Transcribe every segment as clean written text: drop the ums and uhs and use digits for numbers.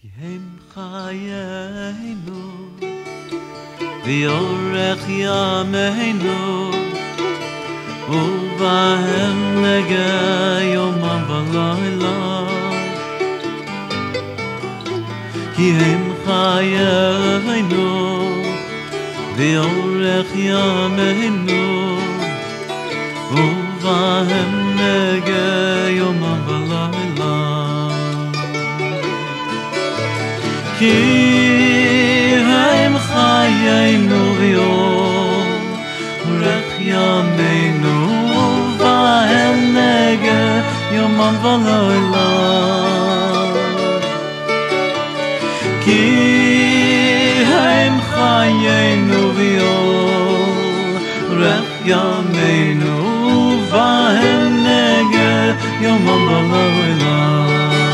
כי הם חיינו ויורך ימינו ובהם נגע יומם ולילה כי הם חיינו ויורך ימינו ובהם נגע יומם ולילה כי הם חיינו ויורך ימינו ובהם נגע יומם ולילה כי הם חיינו ויורך ימינו ובהם נגע יומם ולילה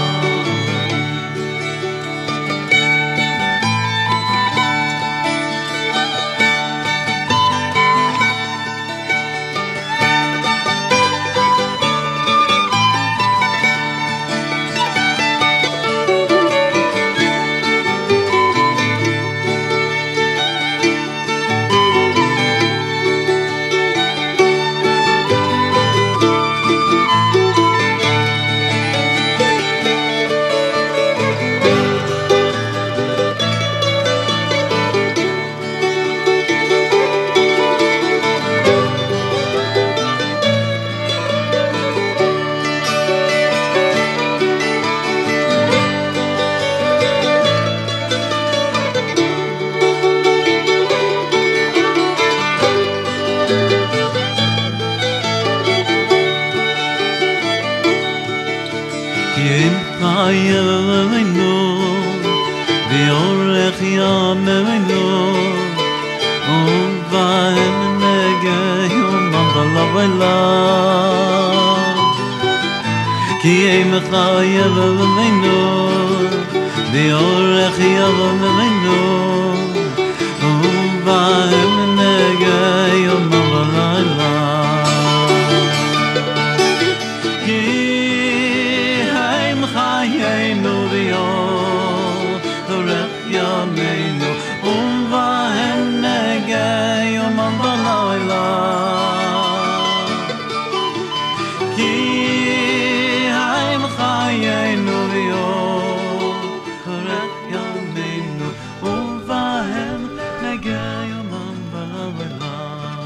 חיינו ויורך ימינו ובהם נגע יומם ולילה כי הם חיינו ויורך ימינו ובהם נגע יומם ולילה חיינו ויורך ימינו ובהם נגע יומם ולילה כי הם חיינו ויורך ימינו ובהם נגע יומם ולילה.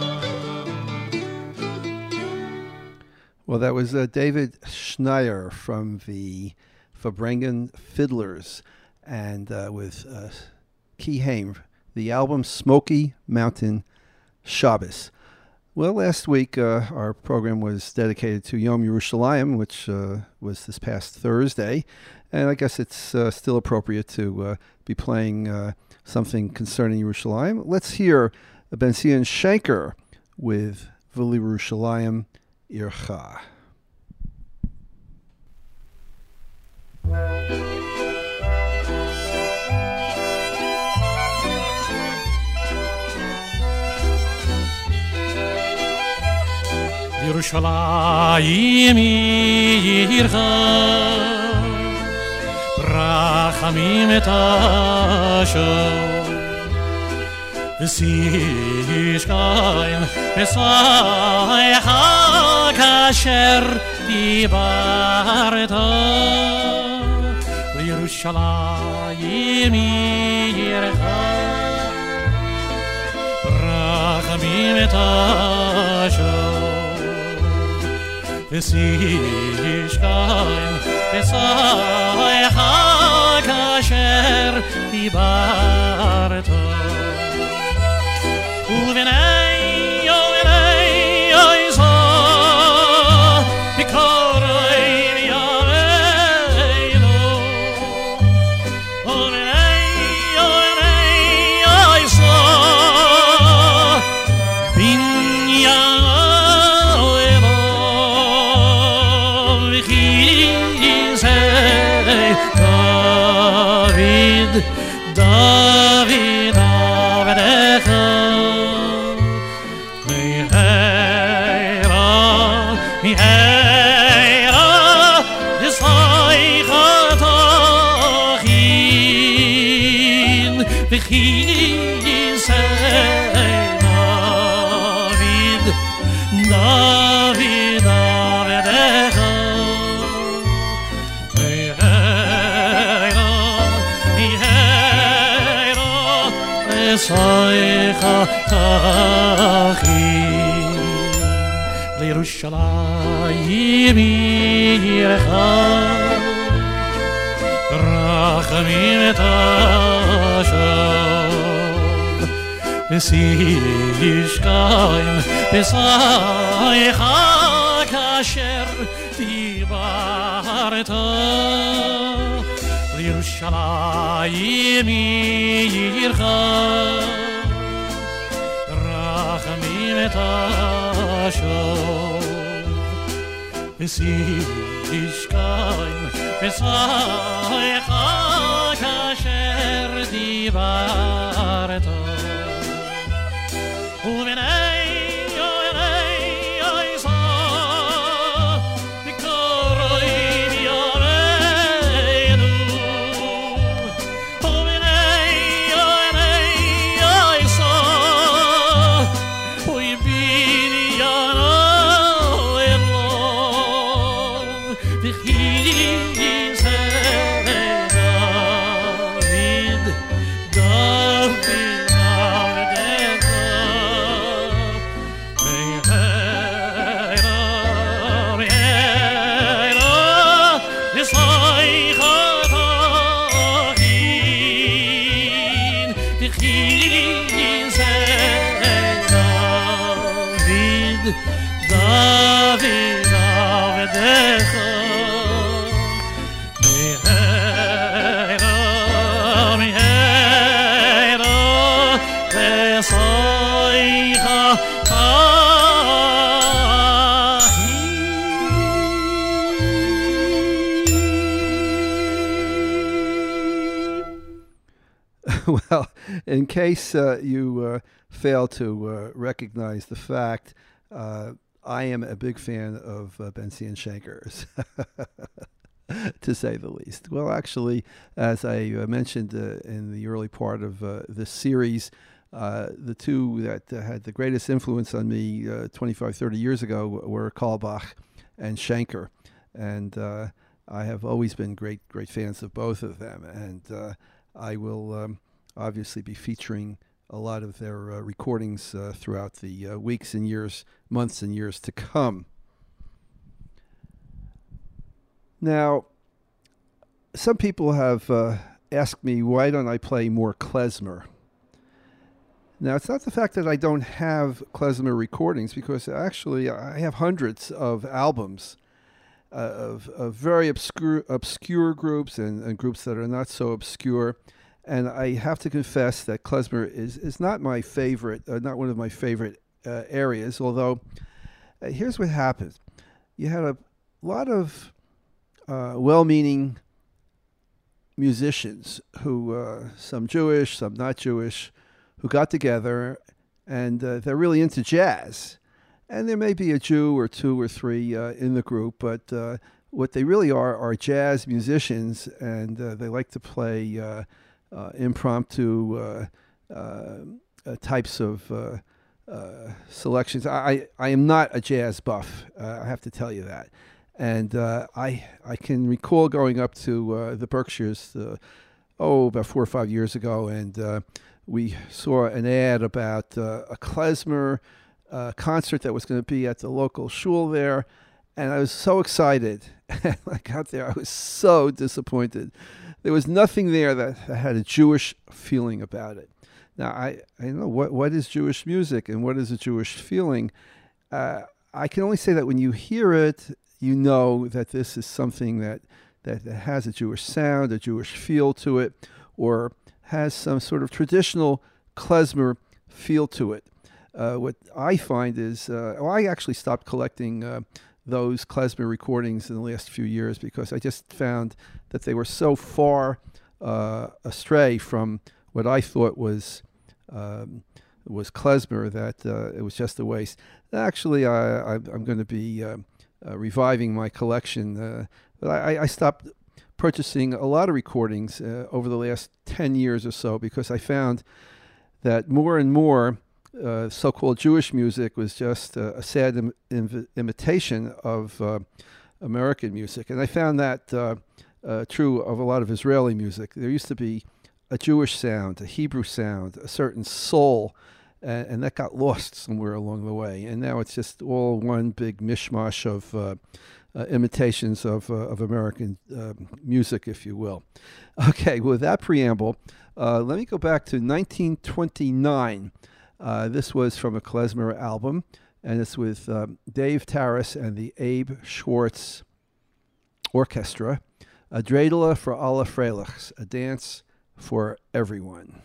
Well, that was David Schneier from the Farbrengen Fiddlers and with Ki Haim, the album Smoky Mountain Shabbos. Well, last week our program was dedicated to Yom Yerushalayim, which was this past Thursday, and I guess it's still appropriate to be playing something concerning Yerushalayim. Let's hear Ben Zion Shenker with V'li Yerushalayim Ircha. Yerushalayim Ircha Rachamim et Ashor V'sishkaim V'saycha kasher dibarta Yerushalayim Ircha Rachamim et Ashor V'sishkaim V'saycha kasher dibarta Uvenei so Bikorei Yareinu Uvenei so Binyareinu V'chizei David Avdecha Miheira V'saychatochi וכי say David David Davidecha Esaycha tachi לירושלים עירך רחמים תשוב ושישכיים בסייך כאשר דיברת לירושלים עירך רחמים תשוב ושישכיים בסייך כאשר דיברת ובני יוני סע בקורוי יורנו ובני יוני סע ובין ינו אלון וכי David Davidecha Meheira Meheira Vesaycha Well, in case you fail to recognize the fact, I am a big fan of Benzion Shankers, to say the least. Well, actually, as I mentioned in the early part of this series, the two that had the greatest influence on me 25, 30 years ago were Carlebach and Schenker. And I have always been great fans of both of them. And I will obviously be featuring a lot of their recordings throughout the weeks and years, months and years to come. Now, some people have asked me, why don't I play more klezmer? Now, it's not the fact that I don't have klezmer recordings, because actually I have hundreds of albums of very obscure groups and groups that are not so obscure. And I have to confess that klezmer is not my favorite, not one of my favorite areas, although here's what happened. You had a lot of well-meaning musicians who, some Jewish, some not Jewish, who got together, and they're really into jazz. And there may be a Jew or two or three in the group, but what they really are jazz musicians, and they like to play impromptu types of selections. I am not a jazz buff. I have to tell you that. And I can recall going up to the Berkshires, about 4 or 5 years ago, and we saw an ad about a klezmer concert that was going to be at the local shul there. And I was so excited. And I got there, I was so disappointed. There was nothing there that had a Jewish feeling about it. Now, I know what is Jewish music and what is a Jewish feeling. I can only say that when you hear it, you know that this is something that has a Jewish sound, a Jewish feel to it, or has some sort of traditional klezmer feel to it. What I find is, I actually stopped collecting those klezmer recordings in the last few years because I just found that they were so far astray from what I thought was klezmer that it was just a waste. Actually, I'm going to be reviving my collection, but I stopped purchasing a lot of recordings over the last 10 years or so, because I found that more and more so-called Jewish music was just a sad imitation of American music. And I found that true of a lot of Israeli music. There used to be a Jewish sound, a Hebrew sound, a certain soul, and that got lost somewhere along the way. And now it's just all one big mishmash of imitations of American music, if you will. Okay, with that preamble, let me go back to 1929. This was from a klezmer album, and it's with Dave Taras and the Abe Schwartz Orchestra. A dreidel for alle Freilichs, a dance for everyone.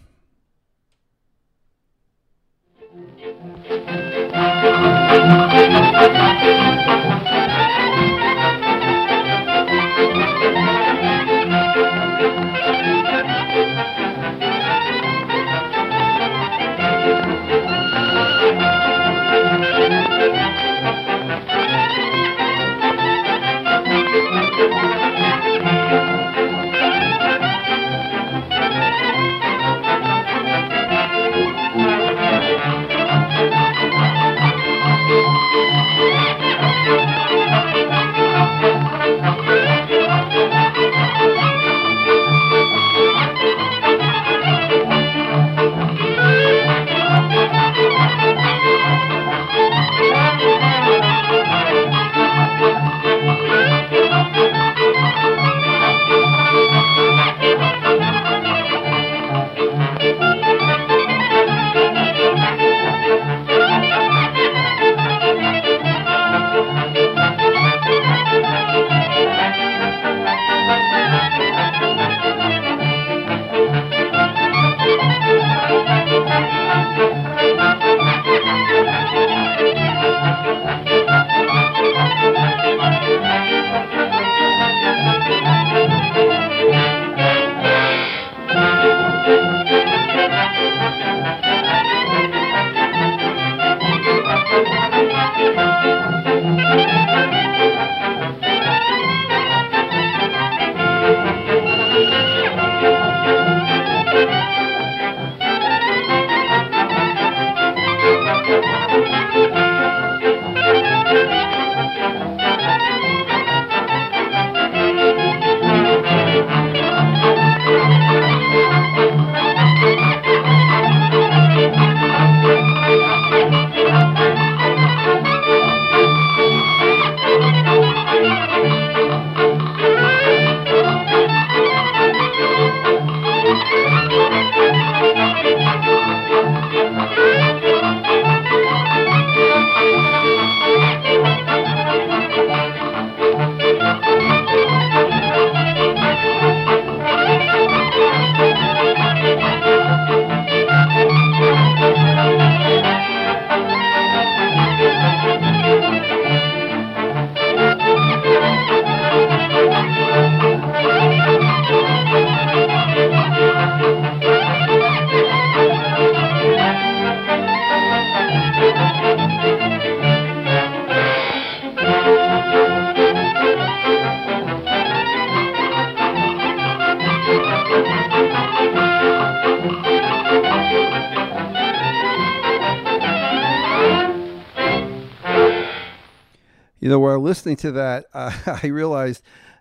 You know, while listening to that, I realized,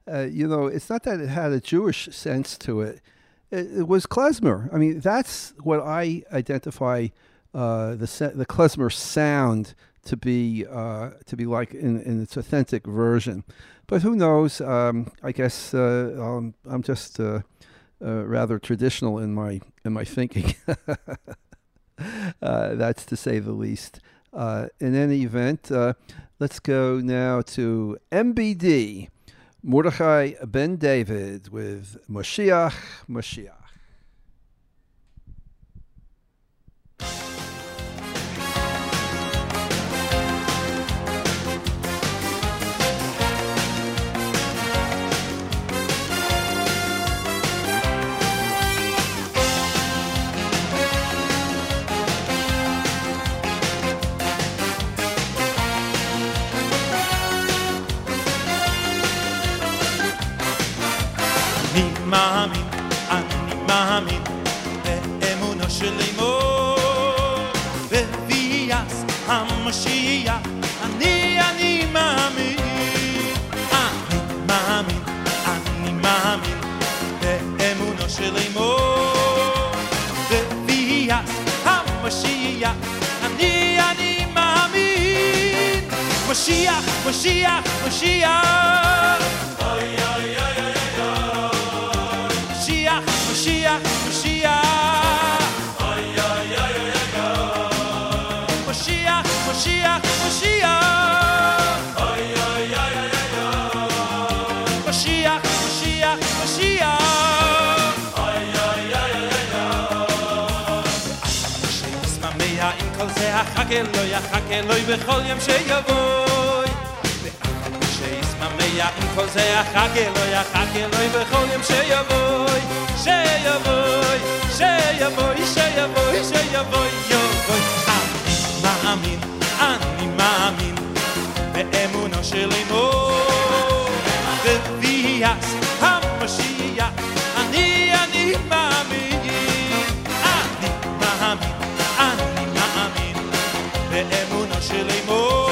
it's not that it had a Jewish sense to it. It was klezmer. I mean, that's what I identify the klezmer sound to be like in its authentic version. But who knows? I guess I'm just rather traditional in my thinking. That's to say the least. In any event, let's go now to MBD, Mordechai Ben David with Moshiach, Moshiach. שלמו וביאת המשיח אני מאמין משיח משיח משיח משיח משיח משיח משיח משיח משיח משיח משיח משיח שיסממיה עם כל זה יחכה אלוהי בכל יום שיבואי שיסממיה עם כל זה יחכה אלוהי בכל יום שיבואי שיבואי שיבואי שיבואי שיבואי יבואי אני מאמין באמונו של אמו בביאת המשיח אני מאמין אני מאמין באמונו של אמו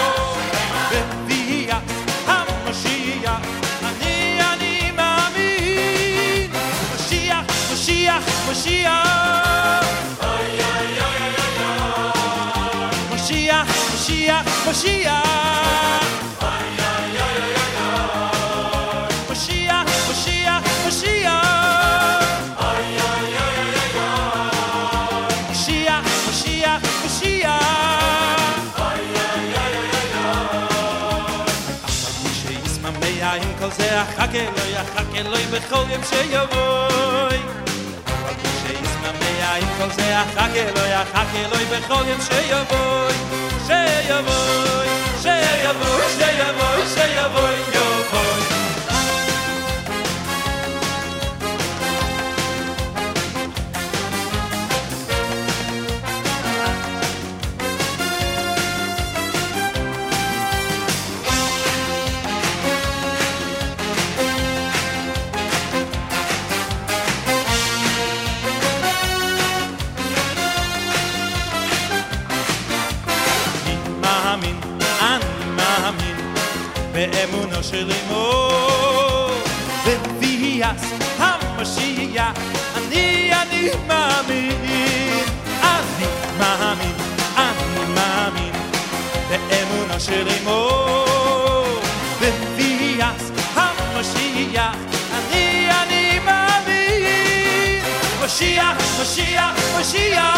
בביאת המשיח אני מאמין משיח משיח משיח משיח משיח משיח משיח משיח משיח משיח משיח משיח שיסממיה עם כל זה יחכה אלוהי בכל יום שיבואי שיסממיה עם כל זה יחכה אלוהי בכל יום שיבואי שיבואי שיבואי שיבואי שיבואי יבואי באמונו של אמו בביאת המשיח אני מאמין אני מאמין באמונו של אמו בביאת המשיח אני מאמין משיח משיח משיח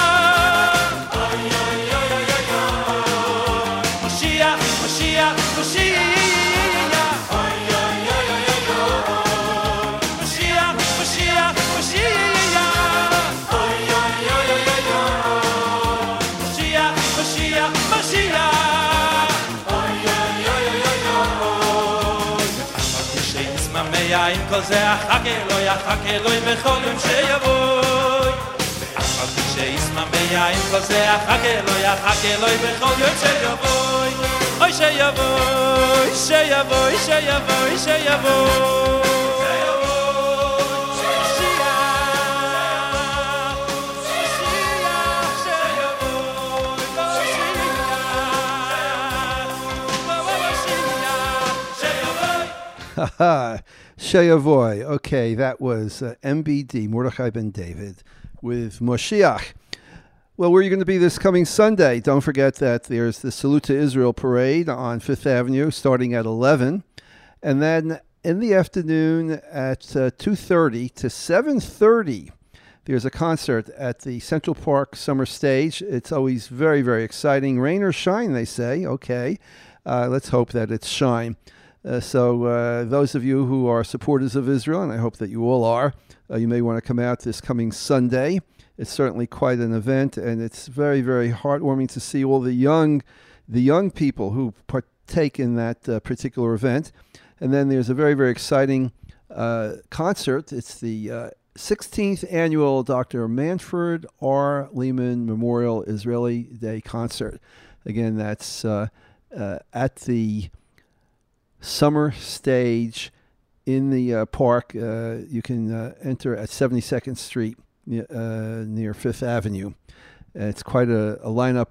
משיח משיח משיח עם כל זה יחכה אלוהי בכל יום שיבואי ואף שיסממיה עם כל זה יחכה אלוהי בכל יום שיבואי אוי שיבואי שיבואי שיבואי שיבואי Sheyavoy. Okay, that was MBD, Mordechai Ben David, with Moshiach. Well, where are you going to be this coming Sunday? Don't forget that there's the Salute to Israel parade on 5th Avenue starting at 11. And then in the afternoon at 2:30 to 7:30, there's a concert at the Central Park Summer Stage. It's always very, very exciting. Rain or shine, they say. Okay, let's hope that it's shine. So those of you who are supporters of Israel, and I hope that you all are, you may want to come out this coming Sunday. It's certainly quite an event, and it's very, very heartwarming to see all the young people who partake in that particular event. And then there's a very, very exciting concert. It's the 16th annual Dr. Manfred R. Lehman Memorial Israeli Day Concert. Again, that's at the Summer Stage in the park. You can enter at 72nd Street near 5th Avenue. It's quite a lineup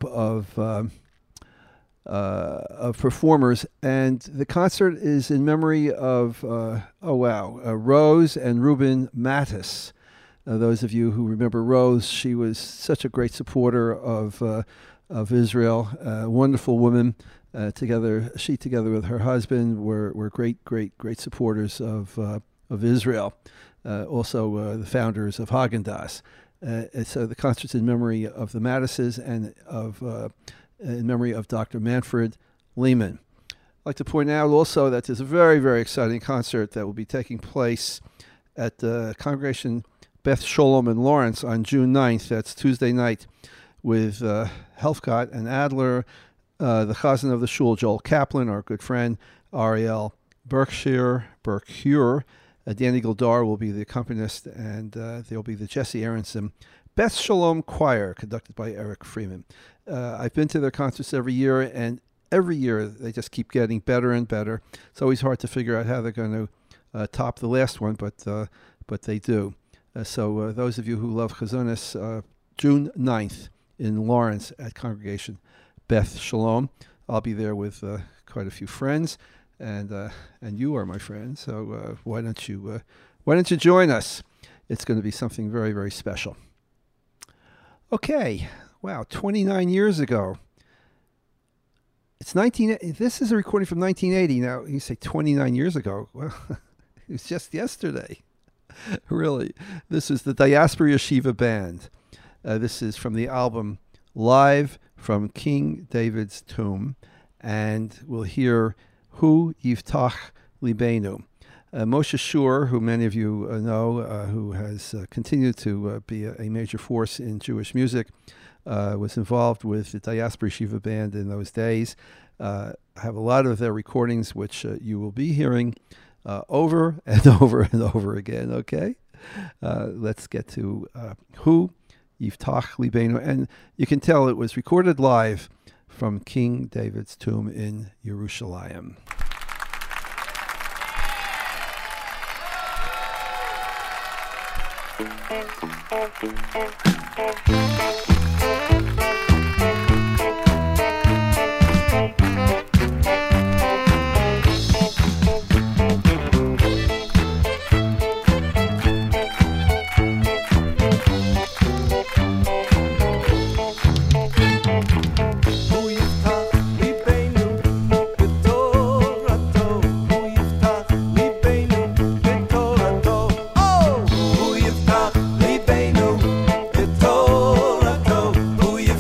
of performers, and the concert is in memory of Rose and Reuben Mattis. Those of you who remember Rose, she was such a great supporter of Israel, a wonderful woman. Together with her husband were great supporters of Israel. Also the founders of Haagen-Dazs. So the concert's in memory of the Mattises and in memory of Dr. Manfred Lehman. I'd like to point out also that there's a very, very exciting concert that will be taking place at the Congregation Beth Sholom in Lawrence on June 9th. That's Tuesday night with Helfgott and Adler, the Chazan of the Shul, Joel Kaplan, our good friend, Ariel Berkshire, Danny Goldar will be the accompanist, and there'll be the Jesse Aronson Beth Shalom Choir, conducted by Eric Freeman. I've been to their concerts every year, and every year they just keep getting better and better. It's always hard to figure out how they're going to top the last one, but they do. So those of you who love Chazonis, June 9th in Lawrence at Congregation Beth Shalom. I'll be there with quite a few friends, and you are my friends. So why don't you join us? It's going to be something very, very special. Okay, wow, 29 years ago. This is a recording from 1980. Now you say 29 years ago. Well, it was just yesterday. Really, this is the Diaspora Yeshiva Band. This is from the album Live from King David's Tomb, and we'll hear Hu Yiftach Libenu. Moshe Shur, who many of you know, who has continued to be a major force in Jewish music, was involved with the Diaspora Yeshiva Band in those days. I have a lot of their recordings, which you will be hearing over and over and over again, okay? Let's get to Hu Yiftach Libenu. And you can tell it was recorded live from King David's tomb in Yerushalayim. Who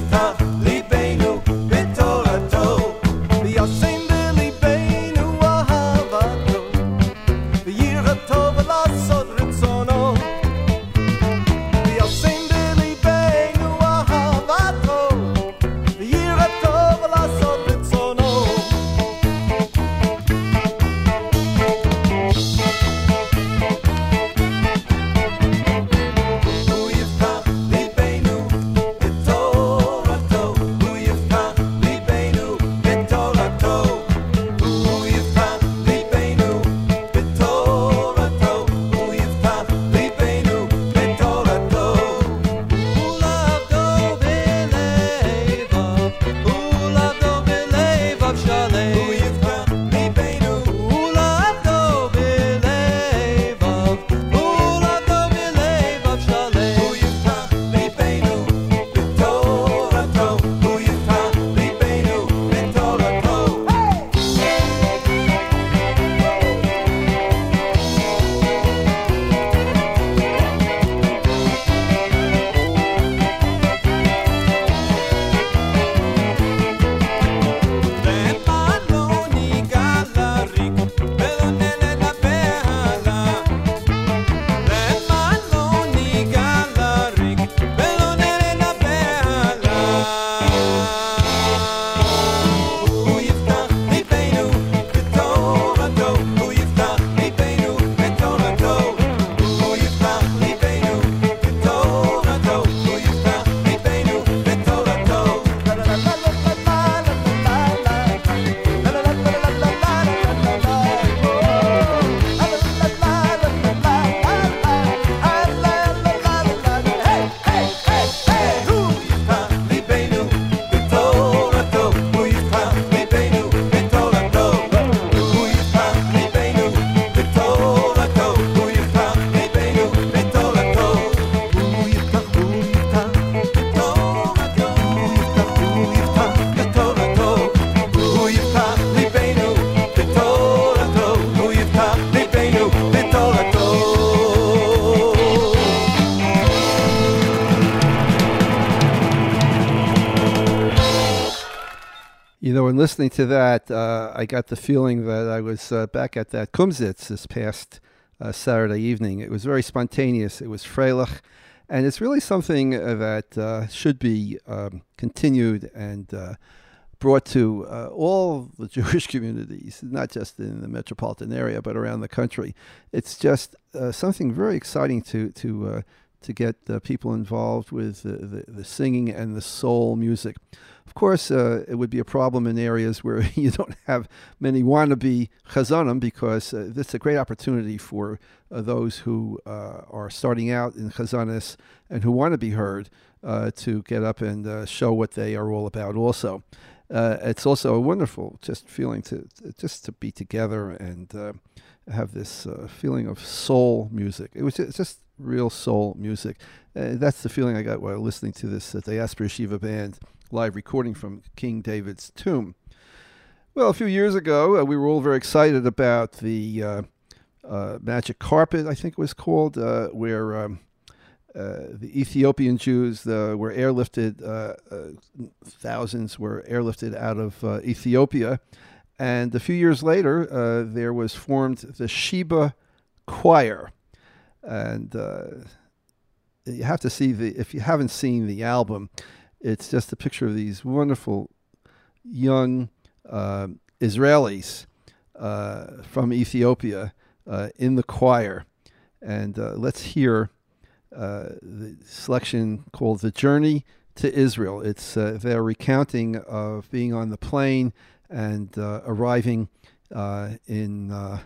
So in listening to that, I got the feeling that I was back at that Kumsitz this past Saturday evening. It was very spontaneous. It was Freilich. And it's really something that should be continued and brought to all the Jewish communities, not just in the metropolitan area, but around the country. It's just something very exciting to get people involved with the singing and the soul music. Of course, it would be a problem in areas where you don't have many wannabe chazanim, because this is a great opportunity for those who are starting out in chazanis and who want to be heard to get up and show what they are all about also. It's also a wonderful just feeling to be together and have this feeling of soul music. It was just real soul music. That's the feeling I got while listening to this Diaspora Yeshiva Band live recording from King David's tomb. Well, a few years ago, we were all very excited about the Magic Carpet, I think it was called, where the Ethiopian Jews were airlifted, thousands were airlifted out of Ethiopia. And a few years later, there was formed the Sheba Choir. And you have to see if you haven't seen the album, it's just a picture of these wonderful young Israelis from Ethiopia in the choir. And let's hear the selection called The Journey to Israel. It's their recounting of being on the plane and arriving in the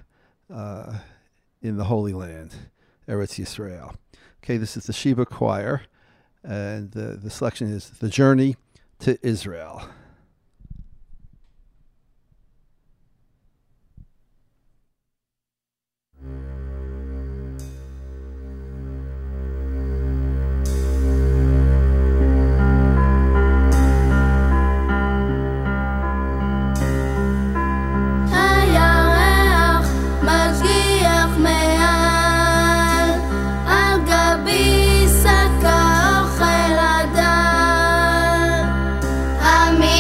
Holy Land, Eretz Yisrael. Okay, this is the Sheba Choir, and the selection is The Journey to Israel. Amen.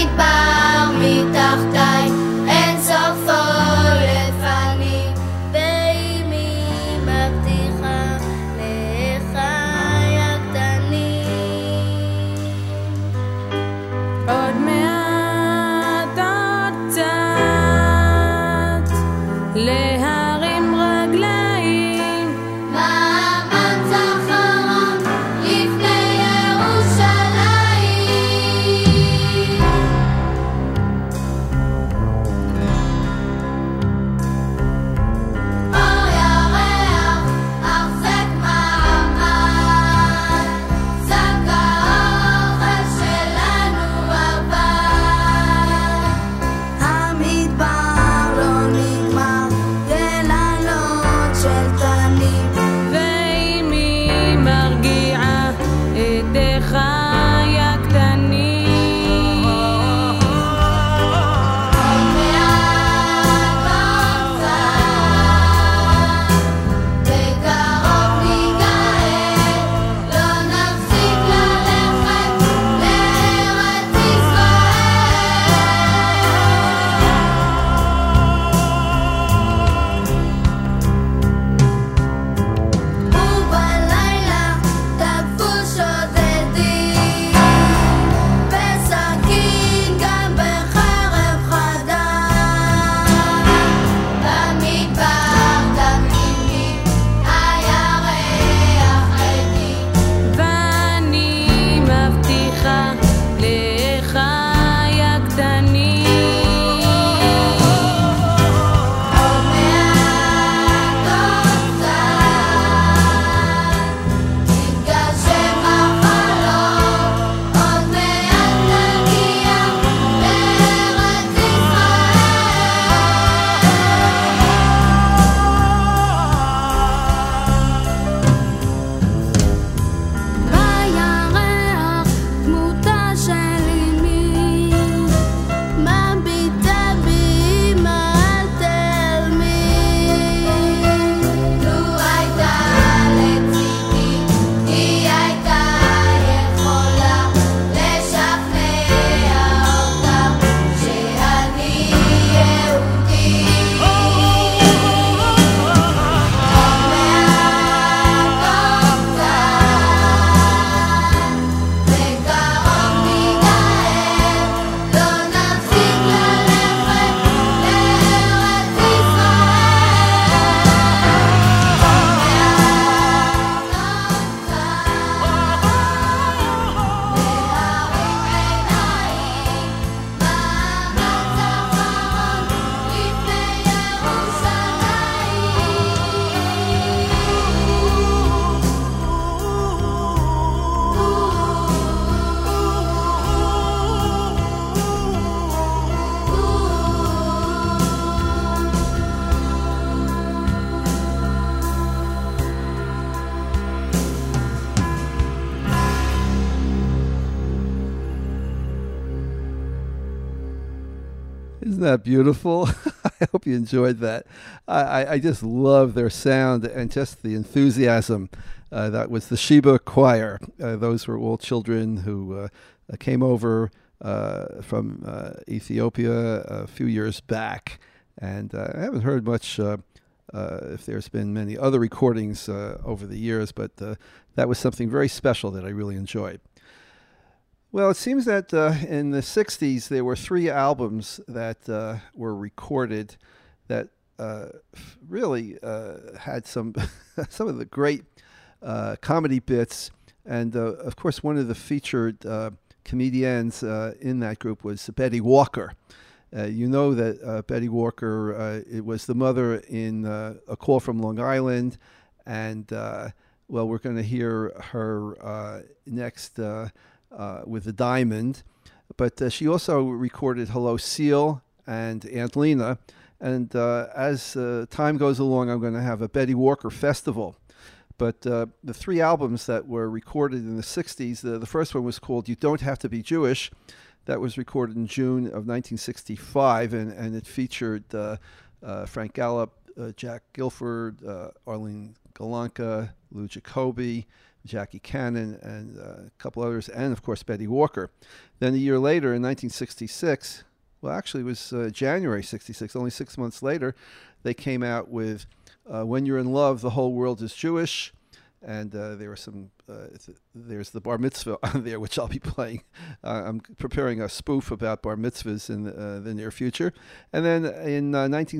Isn't that beautiful? I hope you enjoyed that. I just love their sound and just the enthusiasm. That was the Sheba Choir. Those were all children who came over from Ethiopia a few years back. And I haven't heard much if there's been many other recordings over the years, but that was something very special that I really enjoyed. Well, it seems that in the 60s there were 3 albums that were recorded that really had some some of the great comedy bits. And, of course, one of the featured comedians in that group was Betty Walker. You know that Betty Walker it was the mother in A Call from Long Island. And, well, we're going to hear her next with The Diamond. But she also recorded Hello Seal and Aunt Lena. And as time goes along, I'm going to have a Betty Walker festival. But the 3 albums that were recorded in the 60s, the first one was called You Don't Have to Be Jewish. That was recorded in June of 1965, and it featured Frank Gallup, Jack Gilford, Arlene Galanka, Lou Jacoby, Jackie Cannon, and a couple others, and, of course, Betty Walker. Then a year later, in 1966, well, actually it was January 66, only 6 months later, they came out with When You're in Love, The Whole World is Jewish. And there were some, there's the Bar Mitzvah on there, which I'll be playing. I'm preparing a spoof about Bar Mitzvahs in the near future. And then in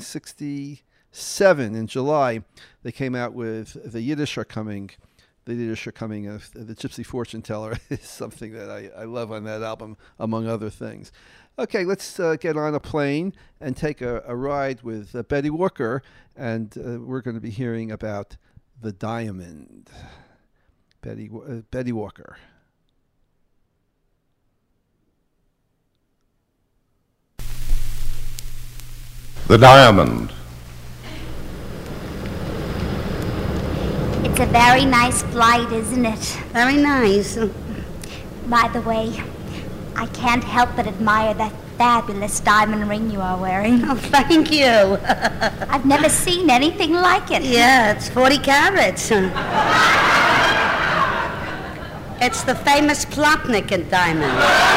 1967, in July, they came out with The Yiddish Are Coming. The Yiddish Are Coming, The Gypsy Fortune Teller is something that I love on that album, among other things. Okay, let's get on a plane and take a ride with Betty Walker, and we're going to be hearing about The Diamond. Betty Walker. The Diamond. It's a very nice flight, isn't it? Very nice. By the way, I can't help but admire that fabulous diamond ring you are wearing. Oh, thank you. I've never seen anything like it. Yeah, it's 40 carats. It's the famous Plotnik diamond.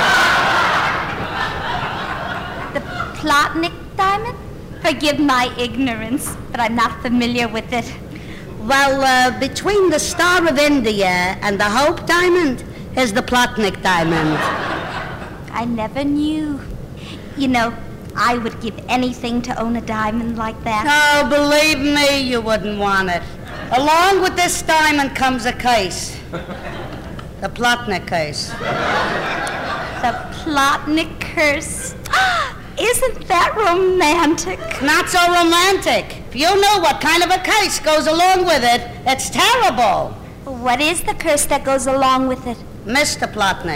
The Plotnik diamond? Forgive my ignorance, but I'm not familiar with it. Well, between the Star of India and the Hope diamond is the Plotnik diamond. I never knew. You know, I would give anything to own a diamond like that. Oh, believe me, you wouldn't want it. Along with this diamond comes a case. The Plotnik case. The Plotnik curse. Isn't that romantic? Not so romantic. If you know what kind of a case goes along with it, it's terrible. What is the curse that goes along with it? Mr. Plotnik.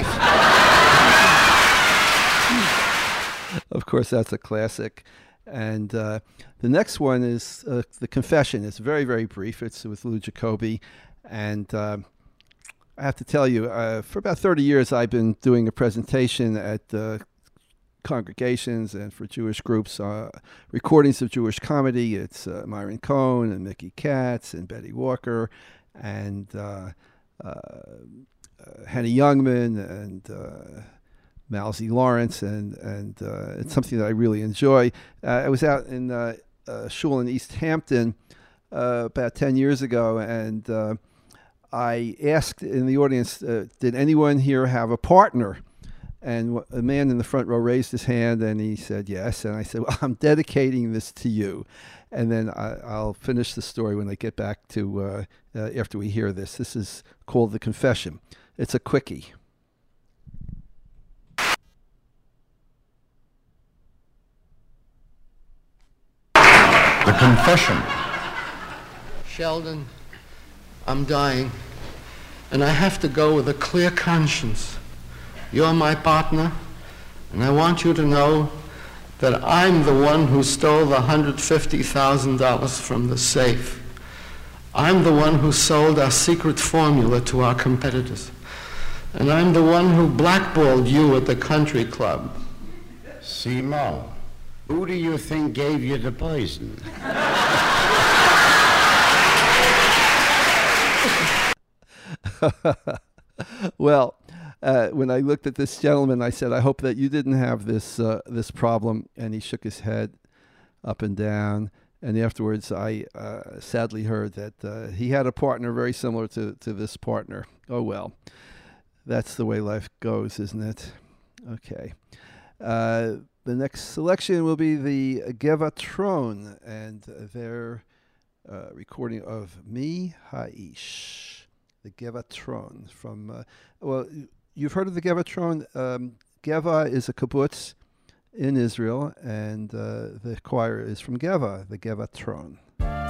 Of course, that's a classic. And the next one is The Confession. It's very, very brief. It's with Lou Jacoby. And I have to tell you, for about 30 years, I've been doing a presentation at congregations and for Jewish groups, recordings of Jewish comedy. It's Myron Cohn and Mickey Katz and Betty Walker and Henny Youngman and Malzy Lawrence, and it's something that I really enjoy. I was out in shul in East Hampton about 10 years ago, and I asked in the audience, did anyone here have a partner? And a man in the front row raised his hand, and he said yes. And I said, well, I'm dedicating this to you. And then I'll finish the story when I get back to after we hear this. This is called The Confession. It's a quickie. The Confession. Sheldon, I'm dying, and I have to go with a clear conscience. You're my partner, and I want you to know that I'm the one who stole the $150,000 from the safe. I'm the one who sold our secret formula to our competitors. And I'm the one who blackballed you at the country club. Simon. Who do you think gave you the poison? Well, when I looked at this gentleman, I said, I hope that you didn't have this problem. And he shook his head up and down. And afterwards, I sadly heard that he had a partner very similar to this partner. Oh, well, that's the way life goes, isn't it? Okay. The next selection will be the Gevatron and their recording of Mi Haish. The Gevatron from, well, you've heard of the Gevatron. Geva is a kibbutz in Israel, and the choir is from Geva, the Gevatron.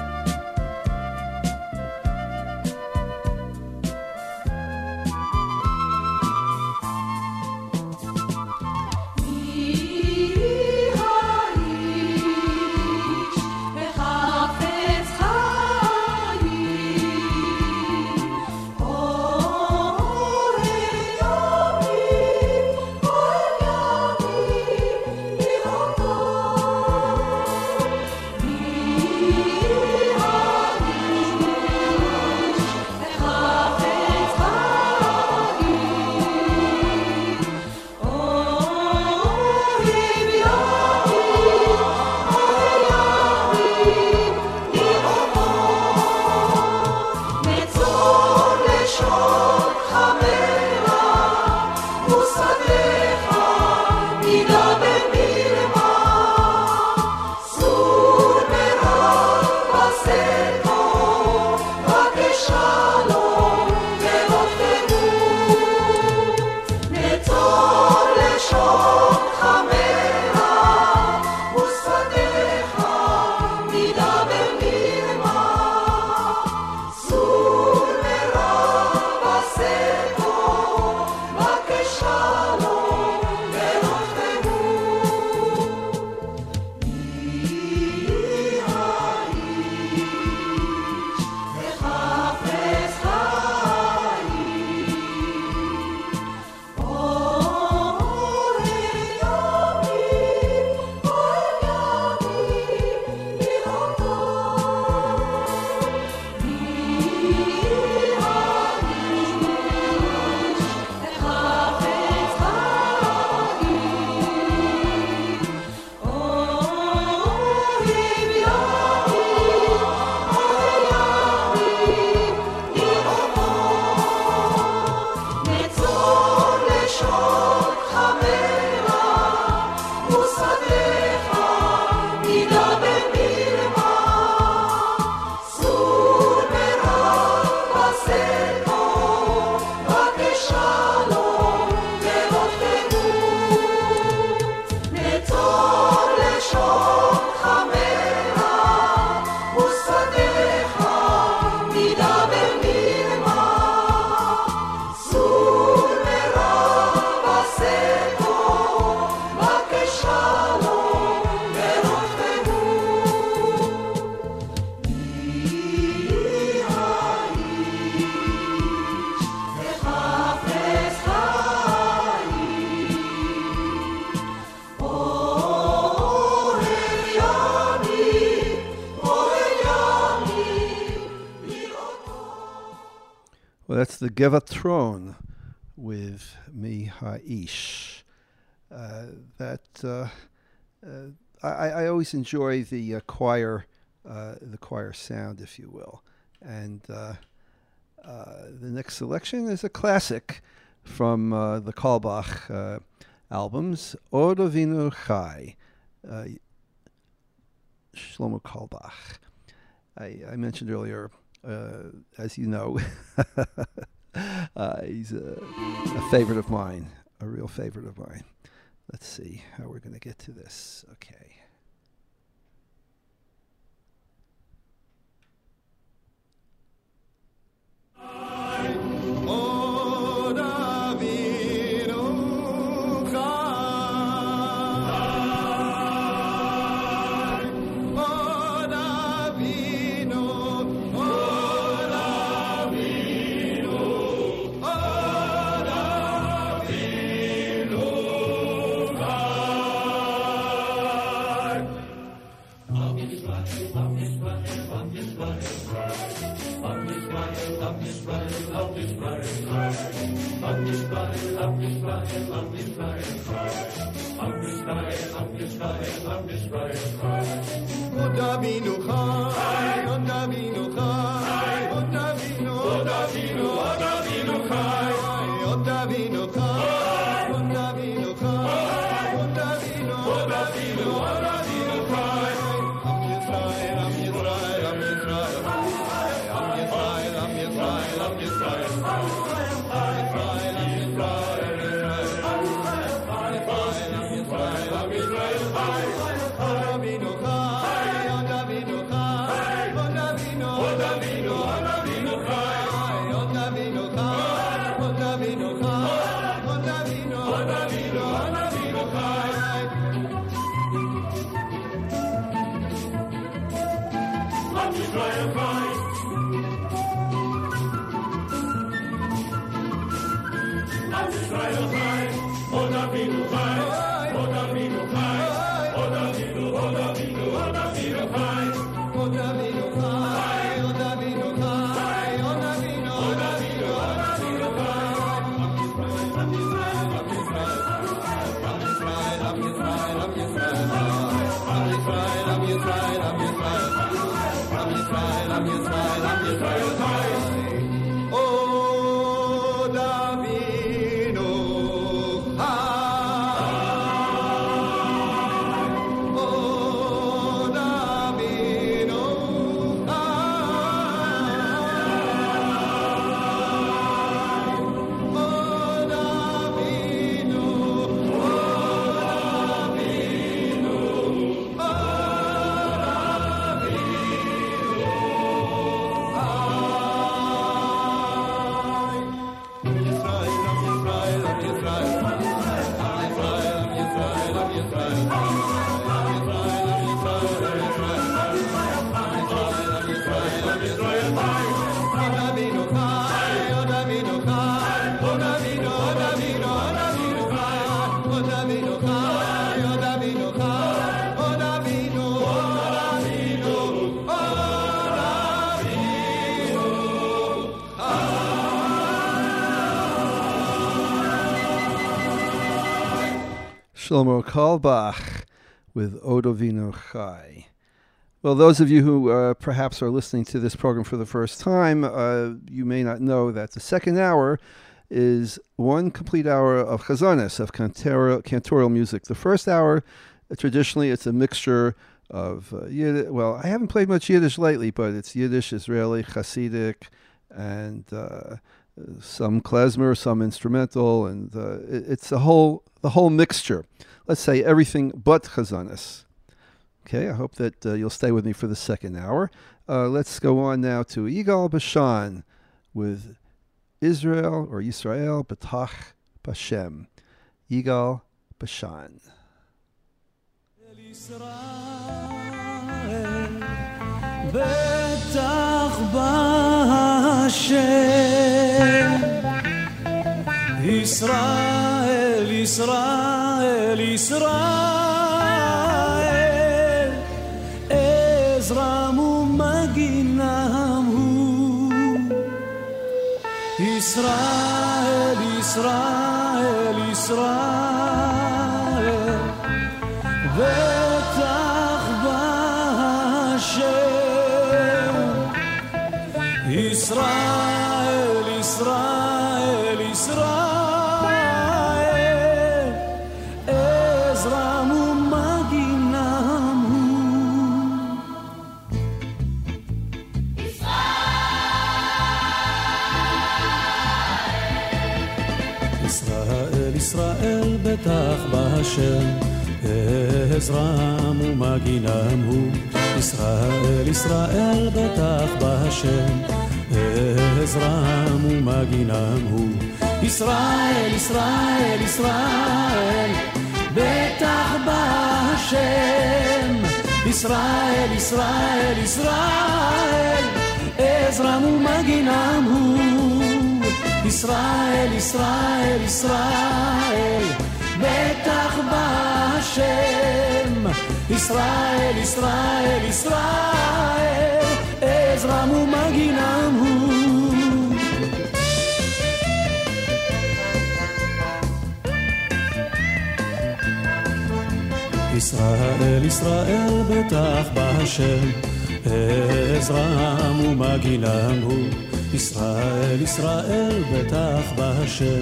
That's the Gevatron with Mi Haish. I always enjoy the choir sound, if you will. And the next selection is a classic from the Carlebach albums, Od Avinu Chai, Shlomo Carlebach. I mentioned earlier, as you know, he's a favorite of mine, a real favorite of mine. Let's see how we're going to get to this. Okay. Shlomo Carlebach with Odovino Chai. Well, those of you who perhaps are listening to this program for the first time, you may not know that the second hour is one complete hour of chazanas, of cantorial music. The first hour, traditionally, it's a mixture of Yiddish. Well, I haven't played much Yiddish lately, but it's Yiddish, Israeli, Hasidic, and some klezmer, some instrumental, and it's the whole mixture. Let's say everything but chazanas. Okay, I hope that you'll stay with me for the second hour. Let's go on now to Yigal Bashan with Israel or Yisrael B'tach B'Shem. Yigal Bashan. B'tach B'Shem Yisrael, Yisrael, Yisrael Ezram u'maginam hu Yisrael, Yisrael, Yisrael B'tach B'Shem Yisrael, Yisrael, Yisrael ישראל בטח בהשם, עזרם ומגינם הוא. ישראל, ישראל בטח בהשם, עזרם ומגינם הוא. ישראל, ישראל, ישראל בטח בהשם, ישראל, ישראל, ישראל עזרם ומגינם הוא. ישראל, ישראל, ישראל בטח בהשם, ישראל, ישראל, ישראל עזרם ומגינם הוא. ישראל, ישראל בטח בהשם, עזרם ומגינם הוא. ישראל, ישראל בטח בהשם,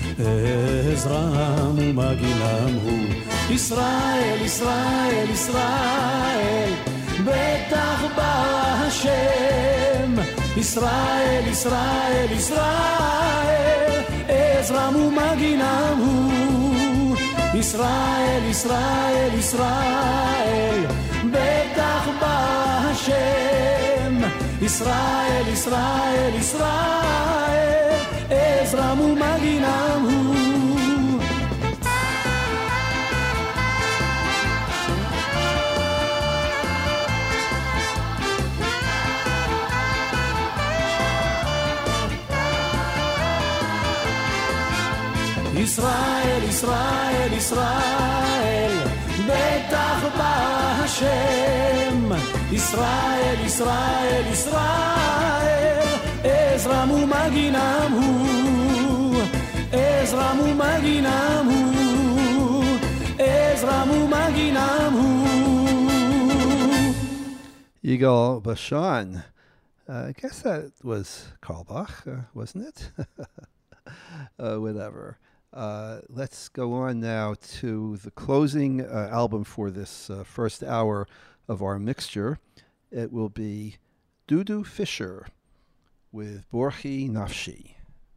עזרם ומגינם הוא. ישראל, ישראל, ישראל בטח בהשם, ישראל, ישראל, ישראל עזרם ומגינם הוא. ישראל, ישראל, ישראל בטח בהשם, ישראל, ישראל, ישראל עזרם ומגינם הוא. ישראל, ישראל, ישראל בטח בהשם, ישראל, ישראל, ישראל עזרם ומגינם הוא. עזרם ומגינם הוא. עזרם ומגינם הוא. Yigal Bashan. I guess that was Carlebach, wasn't it? Whatever. Let's go on now to the closing album for this first hour of our mixture. It will be Dudu Fisher with Borchi Nafshi.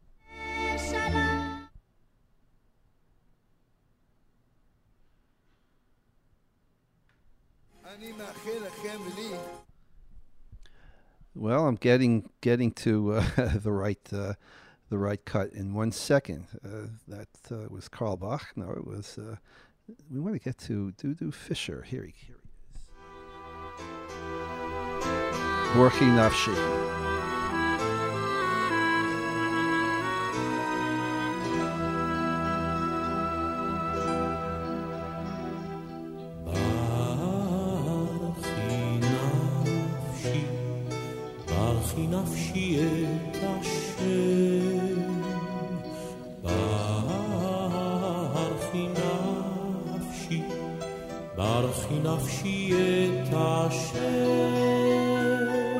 Well, I'm getting to the right cut in 1 second. That was Carlebach. No, it was. We want to get to Dudu Fisher. Here he is. Borchi Nafshi. Barchi nafshi et Hashem, Barchi nafshi et Hashem,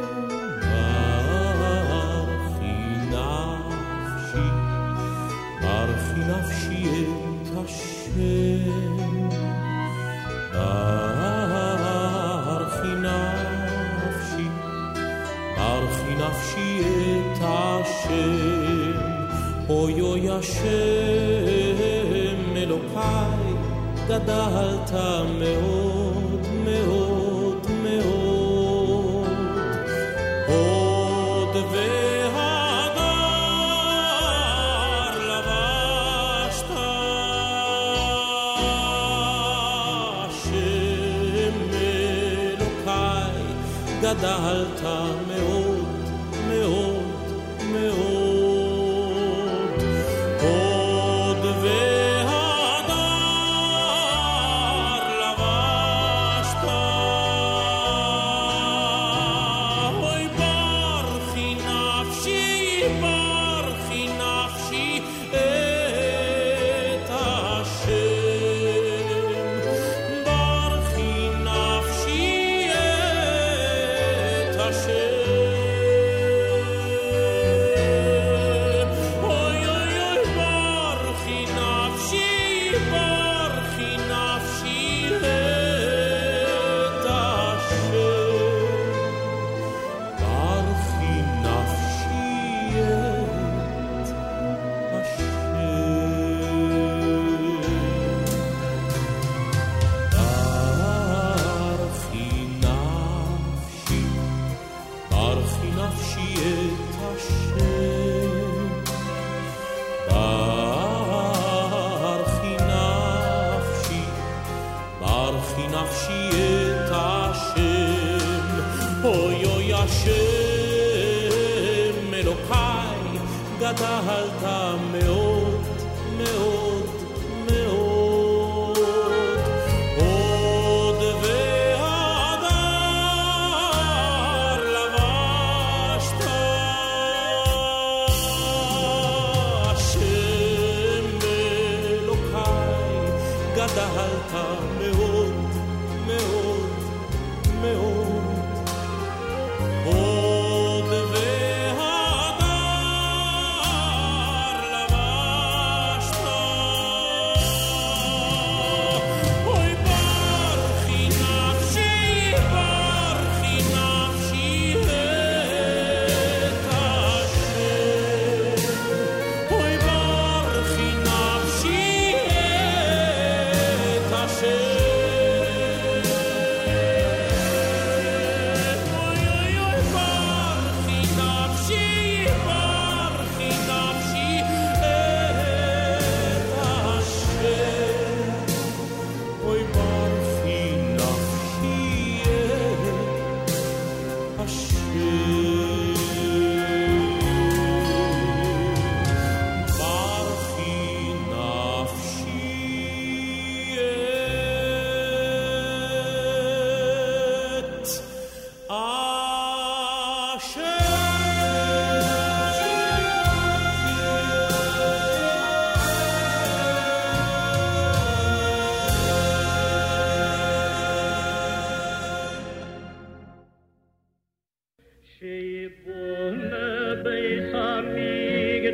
Barchi nafshi et Hashem, Barchi nafshi et Hashem. Oy oy Hashem Elokai, גדלת מאוד מאוד מאוד, עוד והדר לבשת, השם אלוקי, גדלת מאוד מאוד מאוד, עוד גדלת מאוד מאוד מאוד, עוד והדר לבשת, השם אלוקי, גדלת מאוד Ce bună bei